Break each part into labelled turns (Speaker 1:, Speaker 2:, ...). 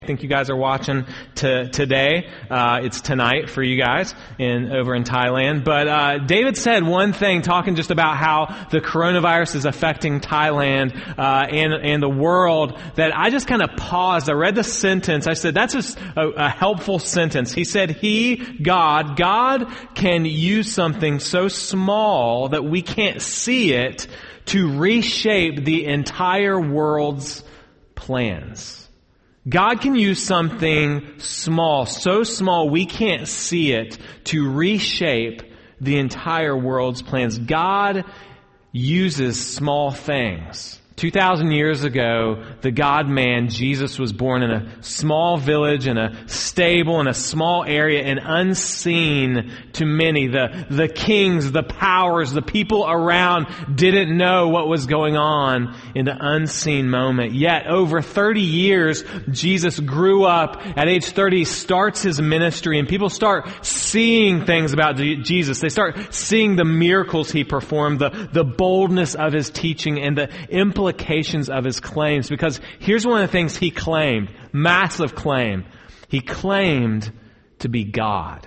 Speaker 1: I think you guys are watching today. It's tonight for you guys over in Thailand. But David said one thing, talking just about how the coronavirus is affecting Thailand and the world, that I just kind of paused. I read the sentence. I said, that's just a helpful sentence. He said, God can use something so small that we can't see it to reshape the entire world's plans. God can use something small, so small we can't see it, to reshape the entire world's plans. God uses small things. 2,000 years ago, the God-man, Jesus, was born in a small village, in a stable, in a small area, and unseen to many. The kings, the powers, the people around didn't know what was going on in the unseen moment. Yet, over 30 years, Jesus grew up. At age 30, he starts his ministry, and people start seeing things about Jesus. They start seeing the miracles he performed, the boldness of his teaching, and the implications of his claims. Because here's one of the things he claimed, massive claim. He claimed to be God.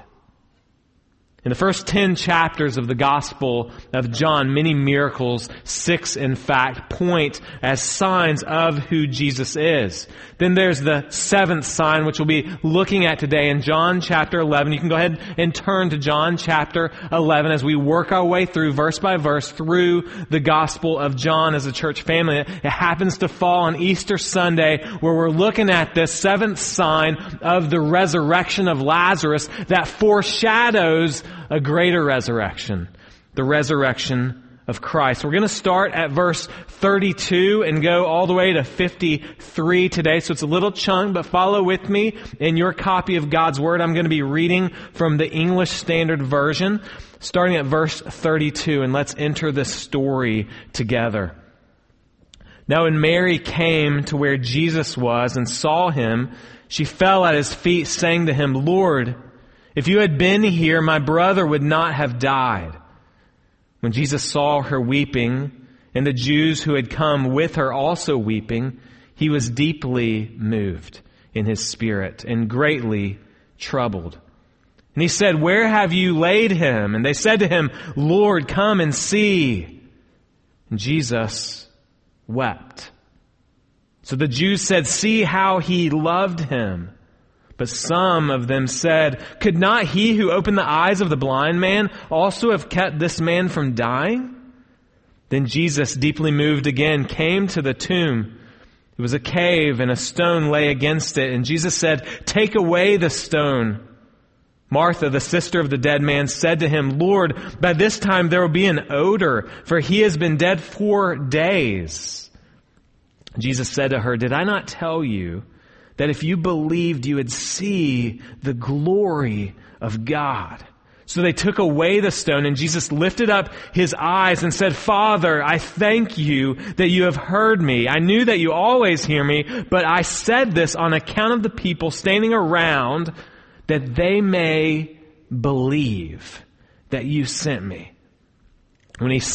Speaker 1: In the first 10 chapters of the Gospel of John, many miracles, 6 in fact, point as signs of who Jesus is. Then there's the 7th sign, which we'll be looking at today in John chapter 11. You can go ahead and turn to John chapter 11 as we work our way through, verse by verse, through the Gospel of John as a church family. It happens to fall on Easter Sunday, where we're looking at this 7th sign of the resurrection of Lazarus that foreshadows a greater resurrection, the resurrection of Christ. We're going to start at verse 32 and go all the way to 53 today. So it's a little chunk, but follow with me in your copy of God's Word. I'm going to be reading from the English Standard Version, starting at verse 32, and let's enter this story together. Now when Mary came to where Jesus was and saw him, she fell at his feet, saying to him, "Lord, if you had been here, my brother would not have died." When Jesus saw her weeping, and the Jews who had come with her also weeping, he was deeply moved in his spirit and greatly troubled. And he said, "Where have you laid him?" And they said to him, "Lord, come and see." And Jesus wept. So the Jews said, "See how he loved him." But some of them said, "Could not he who opened the eyes of the blind man also have kept this man from dying?" Then Jesus, deeply moved again, came to the tomb. It was a cave, and a stone lay against it. And Jesus said, "Take away the stone." Martha, the sister of the dead man, said to him, "Lord, by this time there will be an odor, for he has been dead 4 days." Jesus said to her, "Did I not tell you that if you believed, you would see the glory of God?" So they took away the stone, and Jesus lifted up his eyes and said, "Father, I thank you that you have heard me. I knew that you always hear me, but I said this on account of the people standing around, that they may believe that you sent me." When he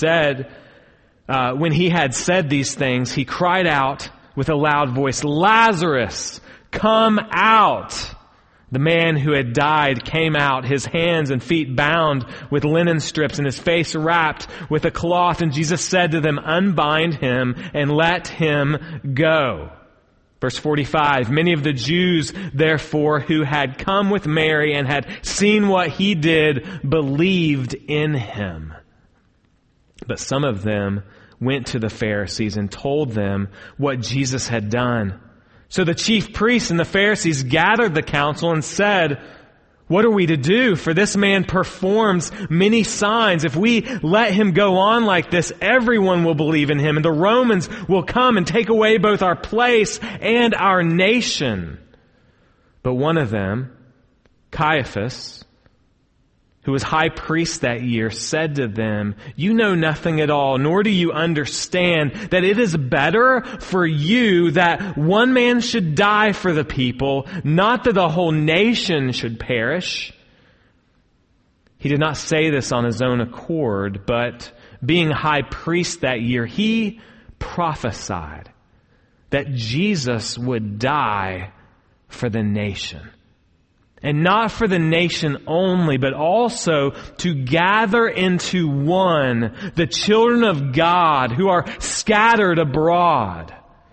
Speaker 1: had said these things, he cried out with a loud voice, "Lazarus, come out!" The man who had died came out, his hands and feet bound with linen strips and his face wrapped with a cloth. And Jesus said to them, "Unbind him and let him go." Verse 45, many of the Jews, therefore, who had come with Mary and had seen what he did, believed in him. But some of them went to the Pharisees and told them what Jesus had done. So the chief priests and the Pharisees gathered the council and said, "What are we to do? For this man performs many signs. If we let him go on like this, everyone will believe in him, and the Romans will come and take away both our place and our nation." But one of them, Caiaphas, who was high priest that year, said to them, "You know nothing at all, nor do you understand that it is better for you that one man should die for the people, not that the whole nation should perish." He did not say this on his own accord, but being high priest that year, he prophesied that Jesus would die for the nation. And not for the nation only, but also to gather into one the children of God who are scattered abroad.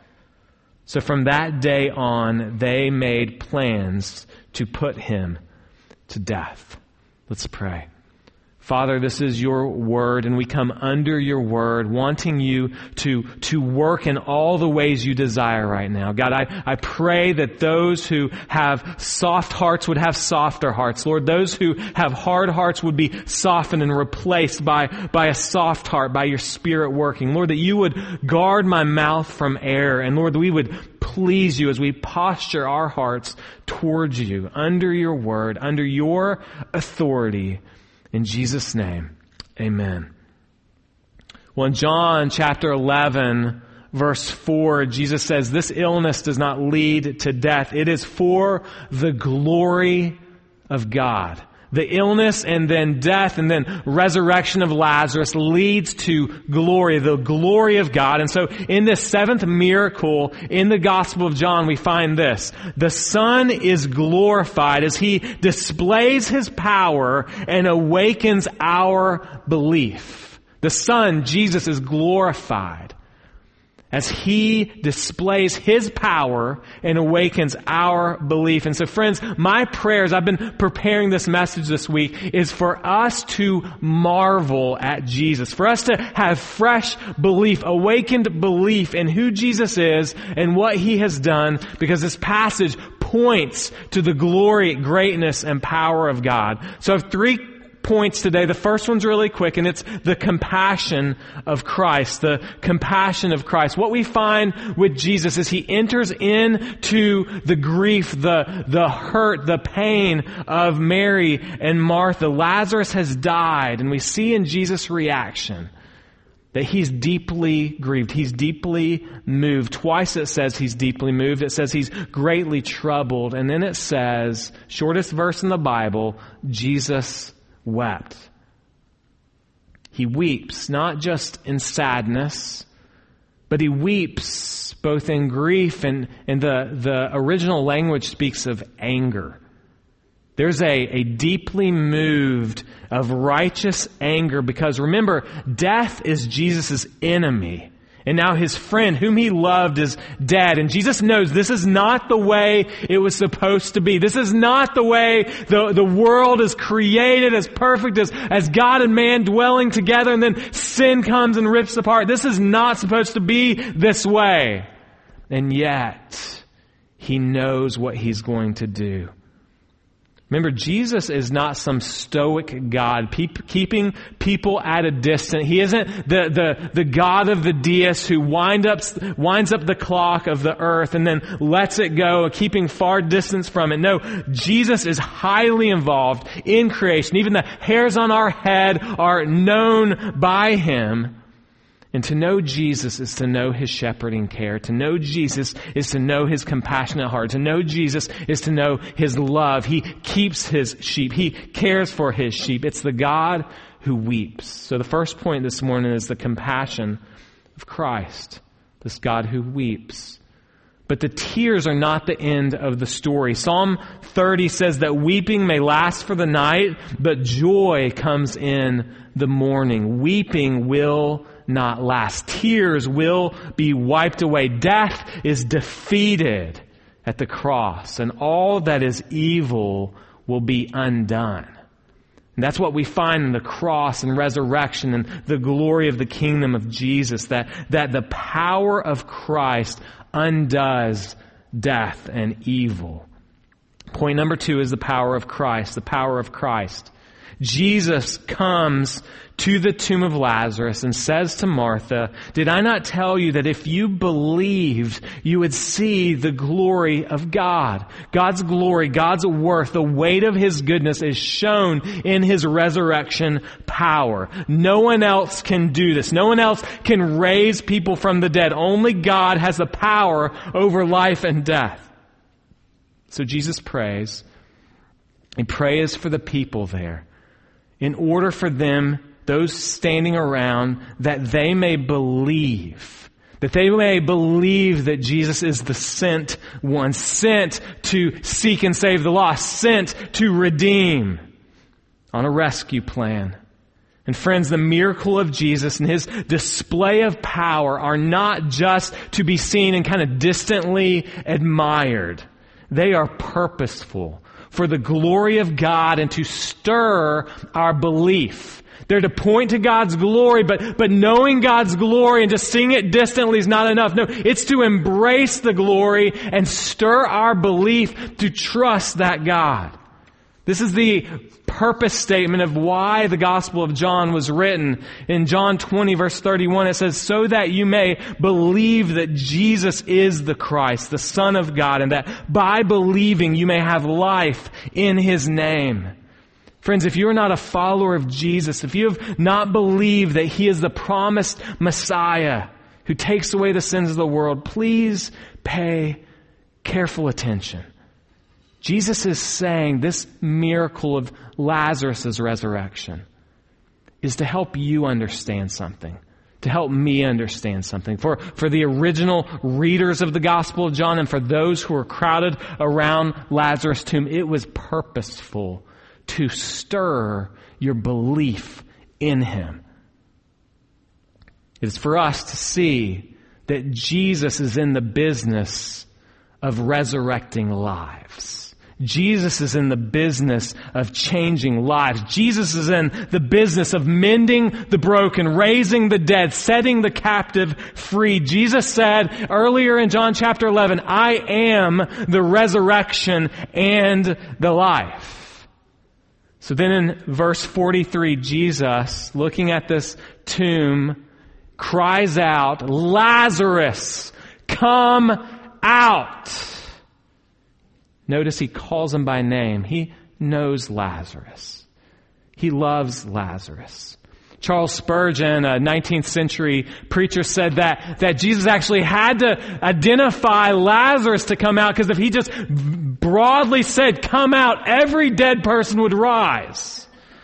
Speaker 1: So from that day on, they made plans to put him to death. Let's pray. Father, this is your word, and we come under your word, wanting you to work in all the ways you desire right now. God, I pray that those who have soft hearts would have softer hearts. Lord, those who have hard hearts would be softened and replaced by a soft heart, by your Spirit working. Lord, that you would guard my mouth from error, and Lord, that we would please you as we posture our hearts towards you, under your word, under your authority. In Jesus' name, amen. Well, in John chapter 11, verse 4, Jesus says, this illness does not lead to death. It is for the glory of God. The illness and then death and then resurrection of Lazarus leads to glory, the glory of God. And so in this seventh miracle in the Gospel of John, we find this. The Son is glorified as he displays his power and awakens our belief. The Son, Jesus, is glorified as he displays his power and awakens our belief. And so friends, my prayers, I've been preparing this message this week, is for us to marvel at Jesus, for us to have fresh belief, awakened belief in who Jesus is and what he has done, because this passage points to the glory, greatness, and power of God. So I have 3 points today. The first one's really quick, and it's the compassion of Christ. The compassion of Christ. What we find with Jesus is he enters into the grief, the hurt, the pain of Mary and Martha. Lazarus has died, and we see in Jesus' reaction that he's deeply grieved. He's deeply moved. Twice it says he's deeply moved. It says he's greatly troubled. And then it says, shortest verse in the Bible, Jesus wept. He weeps, not just in sadness, but he weeps both in grief and the original language speaks of anger. There's a deeply moved of righteous anger, because remember, death is Jesus' enemy. And now his friend, whom he loved, is dead. And Jesus knows this is not the way it was supposed to be. This is not the way the world is created, as perfect as God and man dwelling together, and then sin comes and rips apart. This is not supposed to be this way. And yet, he knows what he's going to do. Remember, Jesus is not some stoic God keeping people at a distance. He isn't the God of the deists who winds up the clock of the earth and then lets it go, keeping far distance from it. No, Jesus is highly involved in creation. Even the hairs on our head are known by him. And to know Jesus is to know his shepherding care. To know Jesus is to know his compassionate heart. To know Jesus is to know his love. He keeps his sheep. He cares for his sheep. It's the God who weeps. So the first point this morning is the compassion of Christ. This God who weeps. But the tears are not the end of the story. Psalm 30 says that weeping may last for the night, but joy comes in the morning. Weeping will not last. Tears will be wiped away. Death is defeated at the cross, and all that is evil will be undone. And that's what we find in the cross and resurrection and the glory of the kingdom of Jesus, that the power of Christ undoes death and evil. Point number 2 is the power of Christ, the power of Christ. Jesus comes to the tomb of Lazarus and says to Martha, "Did I not tell you that if you believed, you would see the glory of God?" God's glory, God's worth, the weight of his goodness is shown in his resurrection power. No one else can do this. No one else can raise people from the dead. Only God has the power over life and death. So Jesus prays. He prays for the people there, in order for them, those standing around, that they may believe. that they may believe that Jesus is the sent one, sent to seek and save the lost, sent to redeem on a rescue plan. And friends, the miracle of Jesus and His display of power are not just to be seen and kind of distantly admired. They are purposeful for the glory of God and to stir our belief. They're to point to God's glory, but knowing God's glory and just seeing it distantly is not enough. No, it's to embrace the glory and stir our belief to trust that God. This is the purpose statement of why the Gospel of John was written. In John 20, verse 31, it says, so that you may believe that Jesus is the Christ, the Son of God, and that by believing you may have life in His name. Friends, if you are not a follower of Jesus, if you have not believed that He is the promised Messiah who takes away the sins of the world, please pay careful attention. Jesus is saying this miracle of Lazarus' resurrection is to help you understand something, to help me understand something. For the original readers of the Gospel of John and for those who were crowded around Lazarus' tomb, it was purposeful to stir your belief in Him. It is for us to see that Jesus is in the business of resurrecting lives. Jesus is in the business of changing lives. Jesus is in the business of mending the broken, raising the dead, setting the captive free. Jesus said earlier in John chapter 11, I am the resurrection and the life. So then in verse 43, Jesus, looking at this tomb, cries out, Lazarus, come out. Notice He calls him by name. He knows Lazarus. He loves Lazarus. Charles Spurgeon, a 19th century preacher, said that Jesus actually had to identify Lazarus to come out, because if He just broadly said, come out, every dead person would rise.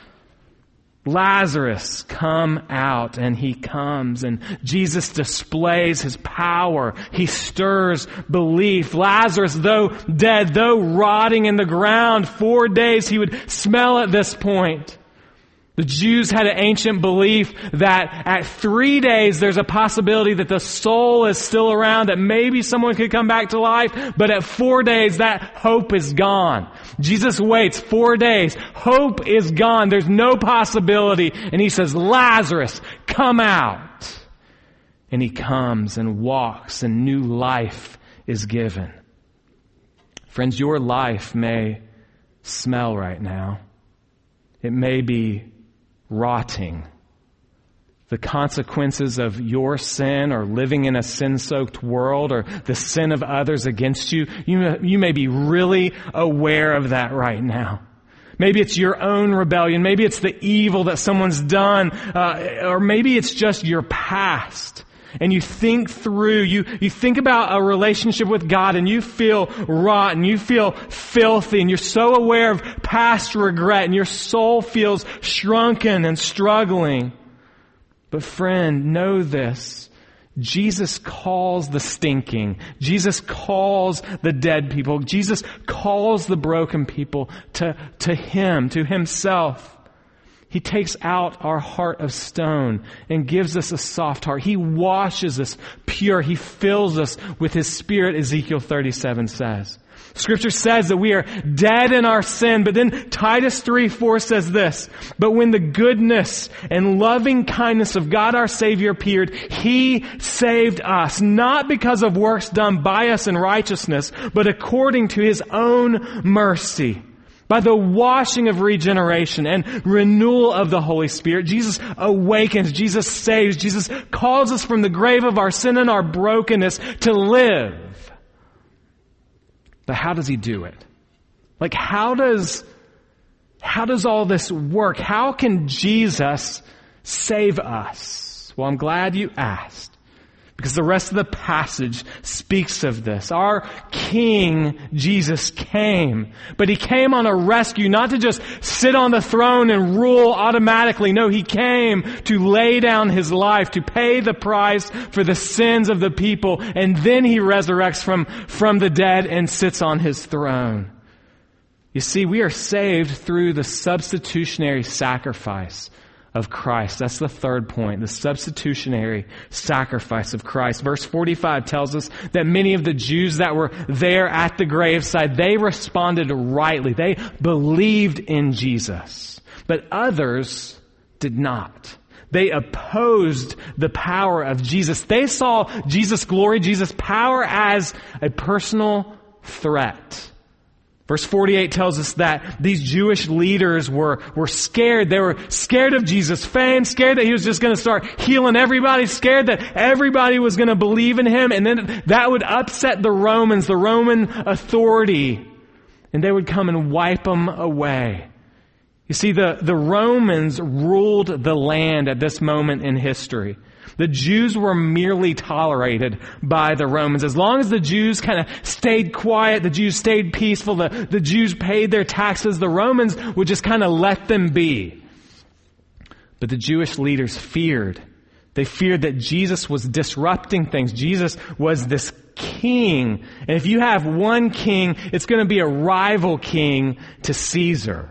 Speaker 1: Lazarus, come out, and he comes, and Jesus displays His power. He stirs belief. Lazarus, though dead, though rotting in the ground, 4 days he would smell at this point. The Jews had an ancient belief that at 3 days there's a possibility that the soul is still around, that maybe someone could come back to life, but at 4 days that hope is gone. Jesus waits 4 days. Hope is gone. There's no possibility. And He says, Lazarus, come out. And he comes and walks, and new life is given. Friends, your life may smell right now. It may be rotting. The consequences of your sin, or living in a sin-soaked world, or the sin of others against you, you may be really aware of that right now. Maybe it's your own rebellion. Maybe it's the evil that someone's done. Or maybe it's just your past. And you think through, you think about a relationship with God, and you feel rotten, you feel filthy, and you're so aware of past regret, and your soul feels shrunken and struggling. But friend, know this. Jesus calls the stinking. Jesus calls the dead people. Jesus calls the broken people to Him, to Himself. He takes out our heart of stone and gives us a soft heart. He washes us pure. He fills us with His Spirit, Ezekiel 37 says. Scripture says that we are dead in our sin, but then Titus 3:4 says this, but when the goodness and loving kindness of God our Savior appeared, He saved us, not because of works done by us in righteousness, but according to His own mercy. By the washing of regeneration and renewal of the Holy Spirit, Jesus awakens, Jesus saves, Jesus calls us from the grave of our sin and our brokenness to live. But how does He do it? Like, how does all this work? How can Jesus save us? Well, I'm glad you asked. Because the rest of the passage speaks of this. Our King, Jesus, came. But He came on a rescue, not to just sit on the throne and rule automatically. No, He came to lay down His life, to pay the price for the sins of the people. And then He resurrects from the dead and sits on His throne. You see, we are saved through the substitutionary sacrifice of Christ. That's the third point, the substitutionary sacrifice of Christ. Verse 45 tells us that many of the Jews that were there at the graveside, they responded rightly. They believed in Jesus. But others did not. They opposed the power of Jesus. They saw Jesus' glory, Jesus' power as a personal threat. Verse 48 tells us that these Jewish leaders were scared. They were scared of Jesus' fame, scared that He was just going to start healing everybody, scared that everybody was going to believe in Him, and then that would upset the Romans, the Roman authority, and they would come and wipe them away. You see, the Romans ruled the land at this moment in history. The Jews were merely tolerated by the Romans. As long as the Jews kind of stayed quiet, the Jews stayed peaceful, the Jews paid their taxes, the Romans would just kind of let them be. But the Jewish leaders feared. They feared that Jesus was disrupting things. Jesus was this king. And if you have one king, it's going to be a rival king to Caesar.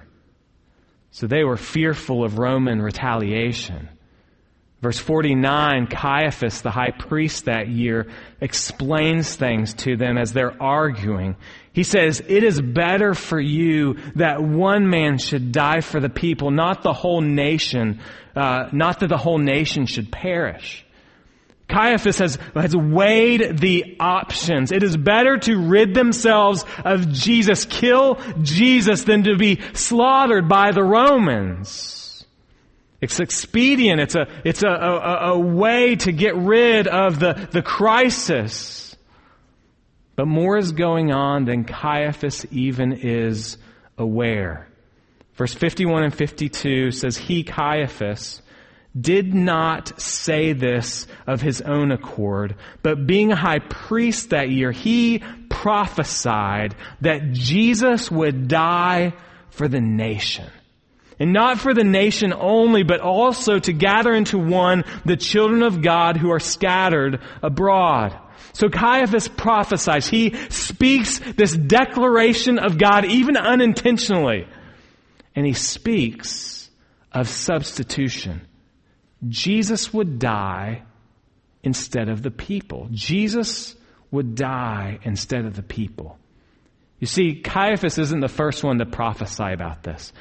Speaker 1: So they were fearful of Roman retaliation. Verse 49, Caiaphas, the high priest that year, explains things to them as they're arguing. He says, "It is better for you that one man should die for the people, not the whole nation, not that the whole nation should perish." Caiaphas has weighed the options. It is better to rid themselves of Jesus, kill Jesus, than to be slaughtered by the Romans. It's expedient. It's a way to get rid of the crisis. But more is going on than Caiaphas even is aware. Verse 51 and 52 says, "He, Caiaphas, did not say this of his own accord, but being a high priest that year, he prophesied that Jesus would die for the nation. And not for the nation only, but also to gather into one the children of God who are scattered abroad." So Caiaphas prophesies. He speaks this declaration of God, even unintentionally. And he speaks of substitution. Jesus would die instead of the people. Jesus would die instead of the people. You see, Caiaphas isn't the first one to prophesy about this.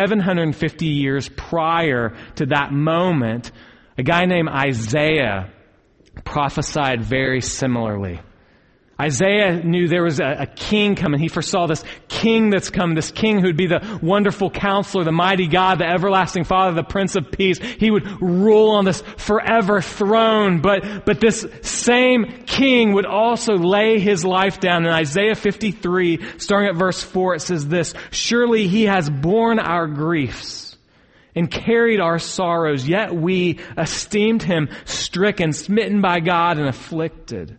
Speaker 1: 750 years prior to that moment, a guy named Isaiah prophesied very similarly. Isaiah knew there was a king coming. He foresaw this king that's come, this king who would be the wonderful counselor, the mighty God, the everlasting Father, the Prince of Peace. He would rule on this forever throne. But this same king would also lay his life down. In Isaiah 53, starting at verse 4, it says this, "Surely He has borne our griefs and carried our sorrows, yet we esteemed Him stricken, smitten by God, and afflicted.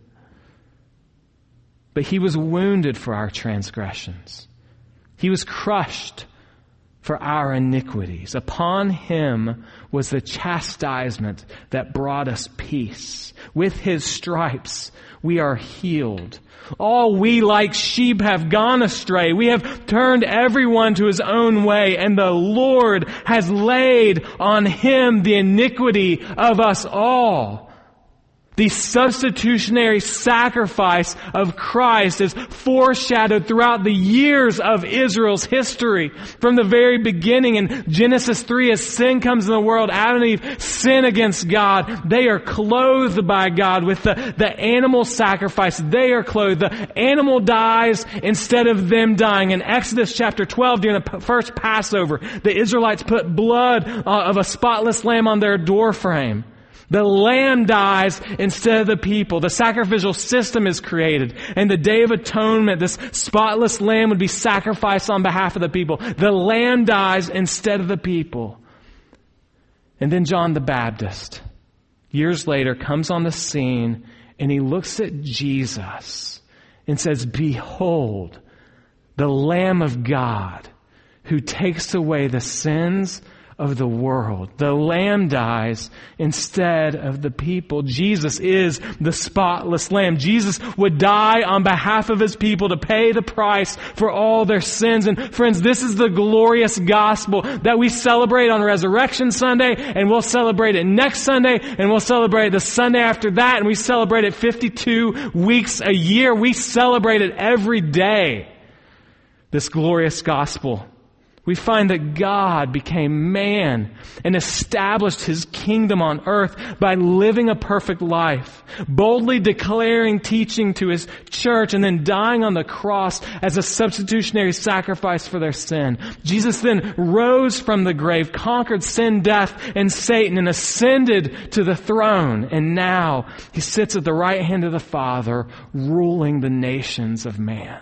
Speaker 1: But He was wounded for our transgressions. He was crushed for our iniquities. Upon Him was the chastisement that brought us peace. With His stripes we are healed. All we like sheep have gone astray. We have turned everyone to his own way, and the Lord has laid on Him the iniquity of us all." The substitutionary sacrifice of Christ is foreshadowed throughout the years of Israel's history. From the very beginning in Genesis 3, as sin comes in the world, Adam and Eve sin against God. They are clothed by God with the animal sacrifice. They are clothed. The animal dies instead of them dying. In Exodus chapter 12, during the first Passover, the Israelites put blood of a spotless lamb on their doorframe. The lamb dies instead of the people. The sacrificial system is created. And the Day of Atonement, this spotless lamb would be sacrificed on behalf of the people. The lamb dies instead of the people. And then John the Baptist, years later, comes on the scene and he looks at Jesus and says, "Behold, the Lamb of God who takes away the sins of the world." The Lamb dies instead of the people. Jesus is the spotless Lamb. Jesus would die on behalf of his people to pay the price for all their sins. And friends, this is the glorious gospel that we celebrate on Resurrection Sunday, and we'll celebrate it next Sunday, and we'll celebrate the Sunday after that, and we celebrate it 52 weeks a year. We celebrate it every day. This glorious gospel. We find that God became man and established his kingdom on earth by living a perfect life, boldly declaring teaching to his church, and then dying on the cross as a substitutionary sacrifice for their sin. Jesus then rose from the grave, conquered sin, death, and Satan, and ascended to the throne. And now he sits at the right hand of the Father, ruling the nations of man.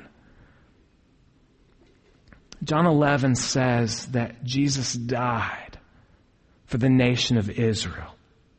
Speaker 1: John 11 says that Jesus died for the nation of Israel,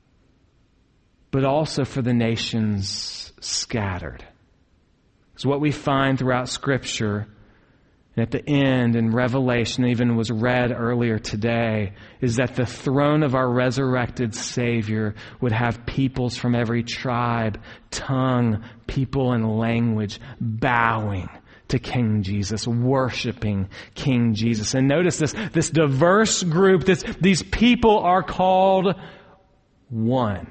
Speaker 1: but also for the nations scattered. It's what we find throughout Scripture, and at the end in Revelation, even was read earlier today, is that the throne of our resurrected Savior would have peoples from every tribe, tongue, people, and language bowing to King Jesus, worshiping King Jesus. And notice this diverse group, these people are called one.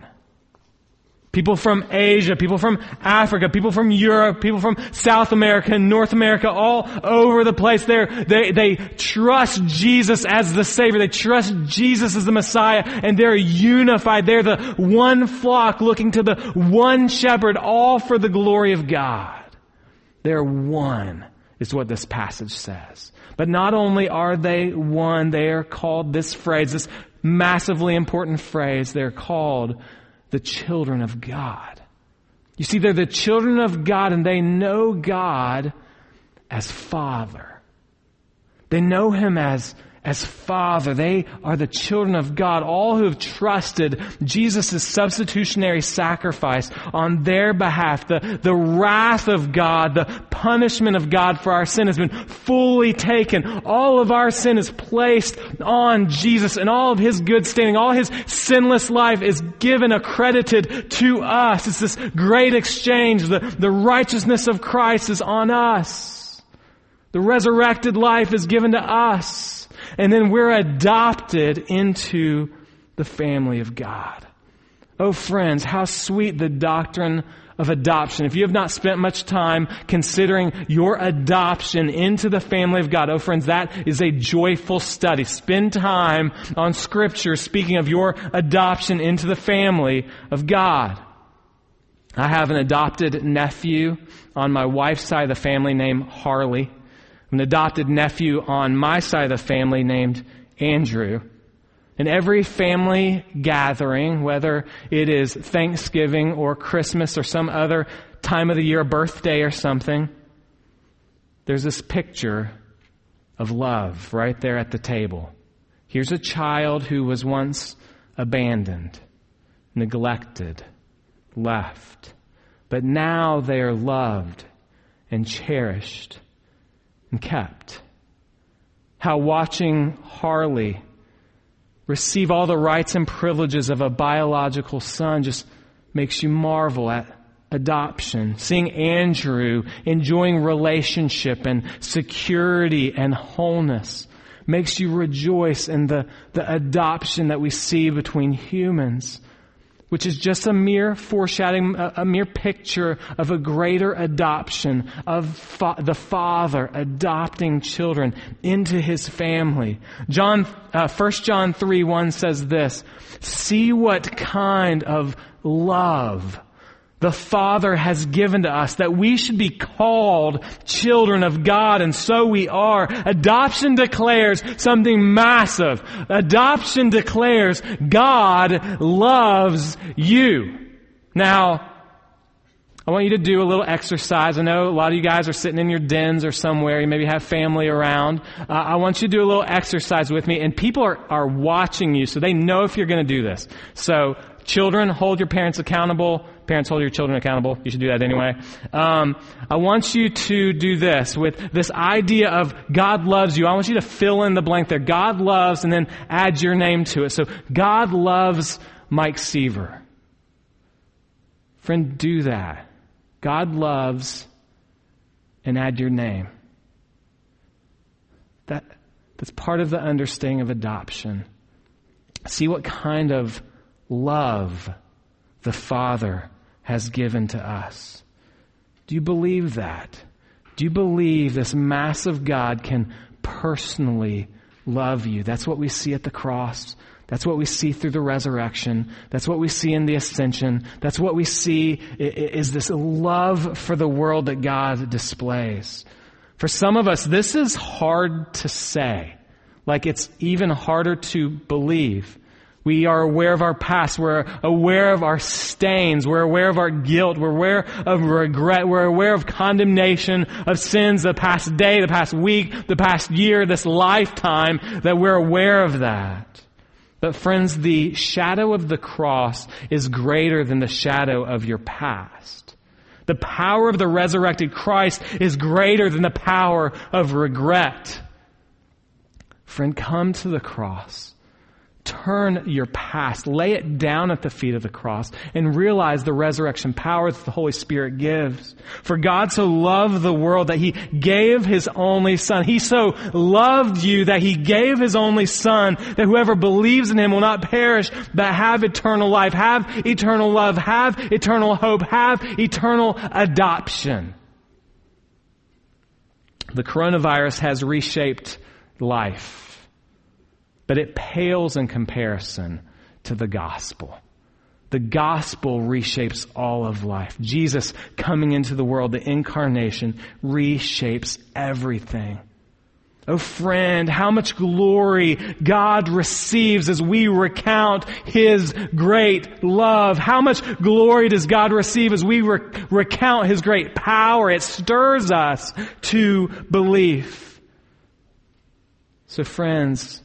Speaker 1: People from Asia, people from Africa, people from Europe, people from South America and North America, all over the place. They trust Jesus as the Savior. They trust Jesus as the Messiah, and they're unified. They're the one flock looking to the one shepherd, all for the glory of God. They're one, is what this passage says. But not only are they one, they are called, this phrase, this massively important phrase, they're called the children of God. You see, they're the children of God, and they know God as Father. They know him as Father. They are the children of God, all who have trusted Jesus' substitutionary sacrifice on their behalf. The wrath of God, the punishment of God for our sin has been fully taken. All of our sin is placed on Jesus, and all of his good standing, all his sinless life is given, accredited to us. It's this great exchange. The righteousness of Christ is on us. The resurrected life is given to us. And then we're adopted into the family of God. Oh, friends, how sweet the doctrine of adoption. If you have not spent much time considering your adoption into the family of God, oh, friends, that is a joyful study. Spend time on Scripture speaking of your adoption into the family of God. I have an adopted nephew on my wife's side of the family named Harley. An adopted nephew on my side of the family named Andrew. In every family gathering, whether it is Thanksgiving or Christmas or some other time of the year, a birthday or something, there's this picture of love right there at the table. Here's a child who was once abandoned, neglected, left, but now they are loved and cherished and kept. How watching Harley receive all the rights and privileges of a biological son just makes you marvel at adoption. Seeing Andrew enjoying relationship and security and wholeness makes you rejoice in the adoption that we see between humans, which is just a mere foreshadowing, a mere picture of a greater adoption of the Father adopting children into his family. 1 John 3:1 says this, "See what kind of love the Father has given to us, that we should be called children of God, and so we are." Adoption declares something massive. Adoption declares God loves you. Now, I want you to do a little exercise. I know a lot of you guys are sitting in your dens or somewhere. You maybe have family around. I want you to do a little exercise with me, and people are watching you, so they know if you're going to do this. So, children, hold your parents accountable.
Speaker 2: Parents, hold your children accountable. You should do that anyway. I want you to do this with this idea of God loves you. I want you to fill in the blank there. God loves, and then add your name to it. So God loves Mike Seaver. Friend, do that. God loves, and add your name. That's part of the understanding of adoption. See what kind of love the Father has given to us. Do you believe that? Do you believe this massive God can personally love you? That's what we see at the cross. That's what we see through the resurrection. That's what we see in the ascension. That's what we see is this love for the world that God displays. For some of us, this is hard to say. Like it's even harder to believe. We are aware of our past. We're aware of our stains. We're aware of our guilt. We're aware of regret. We're aware of condemnation of sins the past day, the past week, the past year, this lifetime, that we're aware of that. But friends, the shadow of the cross is greater than the shadow of your past. The power of the resurrected Christ is greater than the power of regret. Friend, come to the cross. Turn your past, lay it down at the feet of the cross, and realize the resurrection power that the Holy Spirit gives. For God so loved the world that He gave His only Son. He so loved you that He gave His only Son, that whoever believes in Him will not perish, but have eternal life, have eternal love, have eternal hope, have eternal adoption. The coronavirus has reshaped life. But it pales in comparison to the gospel. The gospel reshapes all of life. Jesus coming into the world, the incarnation, reshapes everything. Oh friend, how much glory God receives as we recount His great love. How much glory does God receive as we recount His great power? It stirs us to belief. So friends,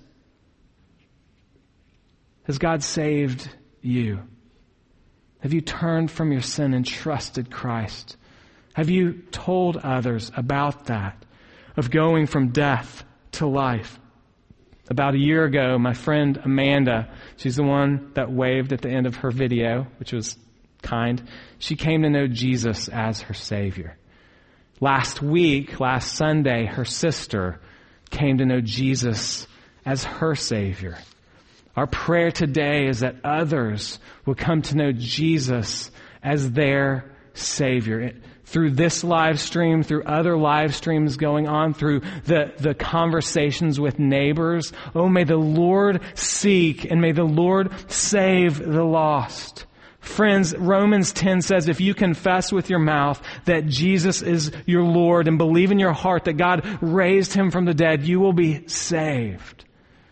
Speaker 2: has God saved you? Have you turned from your sin and trusted Christ? Have you told others about that, of going from death to life? About a year ago, my friend Amanda, she's the one that waved at the end of her video, which was kind. She came to know Jesus as her Savior. Last Sunday, her sister came to know Jesus as her Savior. Our prayer today is that others will come to know Jesus as their Savior. Through this live stream, through other live streams going on, through the conversations with neighbors. Oh, may the Lord seek and may the Lord save the lost. Friends, Romans 10 says, if you confess with your mouth that Jesus is your Lord and believe in your heart that God raised Him from the dead, you will be saved.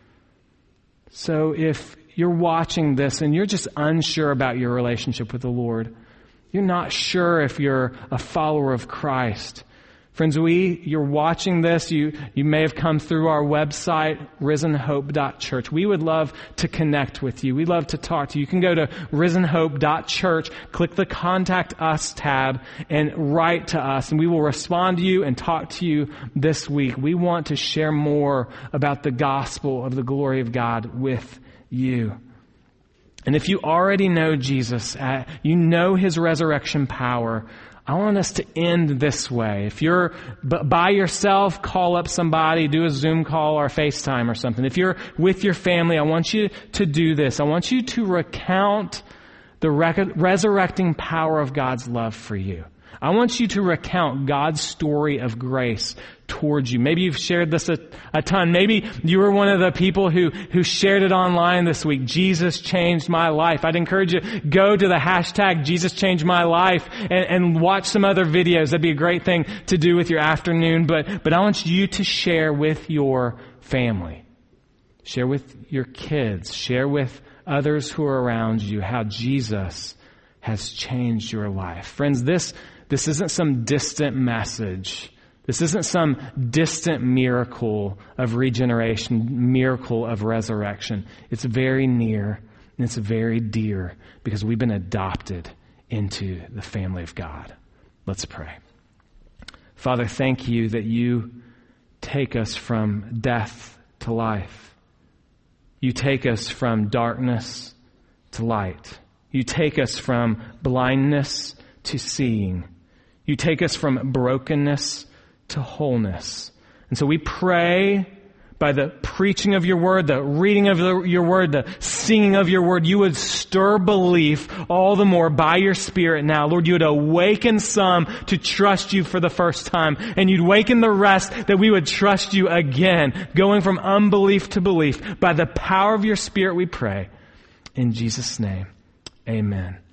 Speaker 2: So if you're watching this and you're just unsure about your relationship with the Lord, you're not sure if you're a follower of Christ. Friends, you're watching this, you may have come through our website, risenhope.church. We would love to connect with you. We'd love to talk to you. You can go to risenhope.church, click the Contact Us tab, and write to us, and we will respond to you and talk to you this week. We want to share more about the gospel of the glory of God with you. And if you already know Jesus, you know His resurrection power, I want us to end this way. If you're by yourself, call up somebody, do a Zoom call or a FaceTime or something. If you're with your family, I want you to do this. I want you to recount the resurrecting power of God's love for you. I want you to recount God's story of grace towards you. Maybe you've shared this a ton. Maybe you were one of the people who shared it online this week. Jesus changed my life. I'd encourage you, go to the hashtag Jesus changed my life and watch some other videos. That'd be a great thing to do with your afternoon. But I want you to share with your family. Share with your kids. Share with others who are around you how Jesus has changed your life. Friends, this isn't some distant message. This isn't some distant miracle of regeneration, miracle of resurrection. It's very near and it's very dear because we've been adopted into the family of God. Let's pray. Father, thank you that you take us from death to life. You take us from darkness to light. You take us from blindness to seeing. You take us from brokenness to wholeness. And so we pray by the preaching of your word, the reading of your word, the singing of your word, you would stir belief all the more by your Spirit now. Lord, you would awaken some to trust you for the first time, and you'd awaken the rest that we would trust you again, going from unbelief to belief. By the power of your Spirit we pray. In Jesus' name, amen.